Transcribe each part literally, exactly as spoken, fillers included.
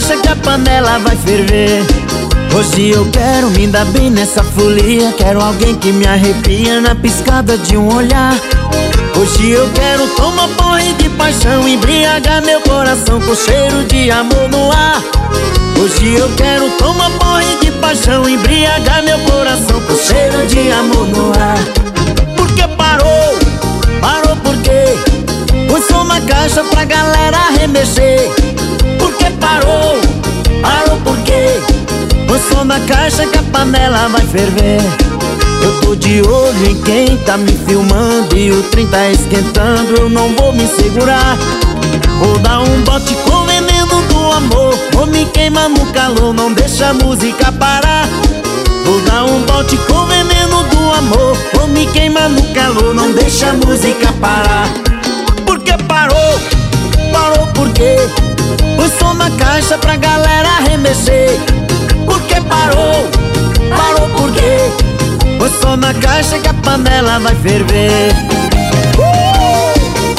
caixa que a panela vai ferver. Hoje eu quero me dar bem nessa folia. Quero alguém que me arrepia na piscada de um olhar. Hoje eu quero tomar porre de paixão, embriagar meu coração com cheiro de amor no ar. Hoje eu quero tomar porre de paixão, embriagar meu coração com cheiro de amor no ar. Por que parou? Parou por quê? Põe som na caixa pra galera remexer. Por que parou? Parou por quê? Põe som na caixa que a panela vai ferver. Eu tô de olho em quem tá me filmando e o trem tá esquentando, eu não vou me segurar. Vou dar um bote com veneno do amor, vou me queimar no calor, não deixa a música parar. Vou dar um bote com veneno do amor, vou me queimar no calor, não deixa a música parar. Por que parou? Parou por quê? Põe som na caixa pra galera remexer. Por que parou? Parou por quê? Põe som na caixa que a panela vai ferver. uh!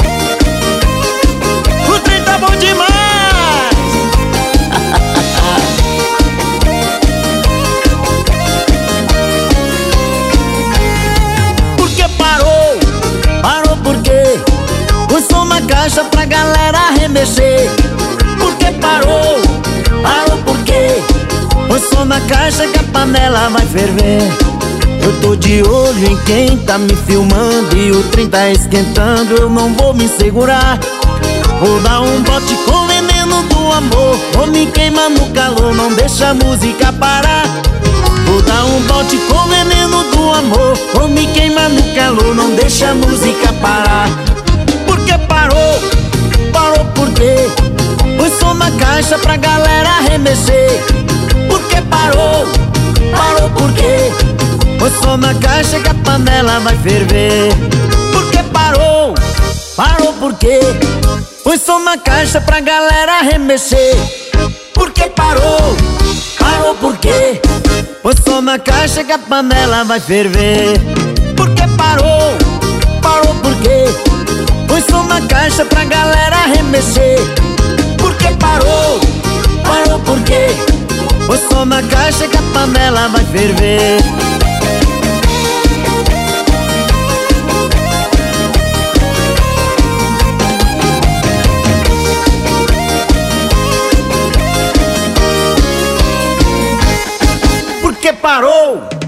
O trem tá bom demais. Por que parou? Parou por quê? Põe som na caixa pra galera remexer. Por que parou? Parou por quê? Põe som na caixa que a panela vai ferver. Eu tô de olho em quem tá me filmando e o trem tá esquentando, eu não vou me segurar. Vou dar um bote com veneno do amor, vou me queimar no calor, não deixa a música parar. Vou dar um bote com veneno do amor, vou me queimar no calor, não deixa a música parar. Por que parou? Parou por quê? Põe som na caixa pra galera remexer. Por que parou? Parou por quê? Põe som na caixa que a panela vai ferver. Por que parou? Parou por quê? Põe som na caixa pra galera remexer. Por que parou? Parou por quê? Põe som na caixa que a panela vai ferver. Por que parou? Parou por quê? Põe som na caixa pra galera remexer. Por que parou? Parou por quê? Põe som na caixa que a panela vai ferver. Por que parou?